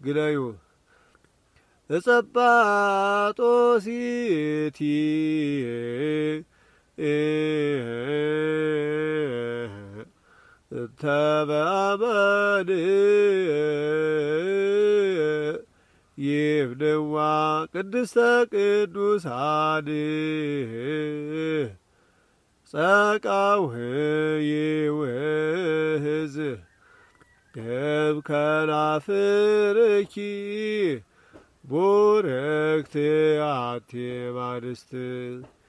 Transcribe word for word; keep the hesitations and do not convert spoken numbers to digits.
ግለዩ እጸጳጦሲቲ ተበአመድ ይፍንዋ ቅድስተ ቅዱሳን ጸቃውህ ይውህዝ እም ከናፍርኪ ቡርክት አቲ እምአንስት